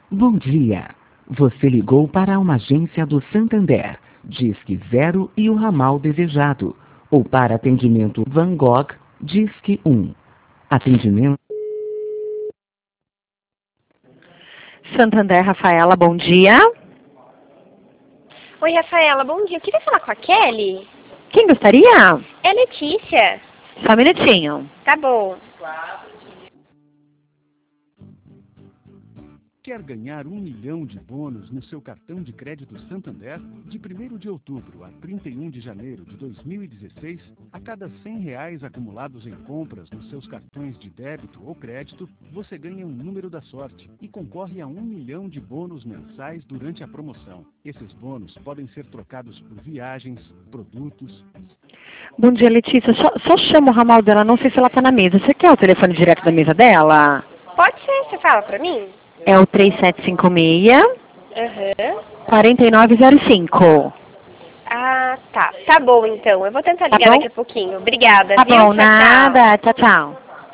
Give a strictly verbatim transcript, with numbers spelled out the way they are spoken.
Bom dia. Você ligou para uma agência do Santander. Disque zero e o ramal desejado. Ou para atendimento Van Gogh, Disque um. Atendimento. Santander, Rafaela, bom dia. Oi, Rafaela, bom dia. Eu queria falar com a Kelly. Quem gostaria? É Letícia. Só um minutinho. Tá bom. Quer ganhar um milhão de bônus no seu cartão de crédito Santander? De primeiro de outubro a trinta e um de janeiro de dois mil e dezesseis, a cada cem reais acumulados em compras nos seus cartões de débito ou crédito, você ganha um número da sorte e concorre a um milhão de bônus mensais durante a promoção. Esses bônus podem ser trocados por viagens, produtos... Bom dia, Letícia. Só, só chama o ramal dela, não sei se ela está na mesa. Você quer o telefone direto da mesa dela? Pode ser, você fala pra mim? É o três sete cinco seis, Aham. quatro nove zero cinco. Ah, tá. Tá bom, então. Eu vou tentar Tá ligar bom? daqui a pouquinho. Obrigada, Tá viu? bom, Tchau, tchau. nada. Tchau, tchau.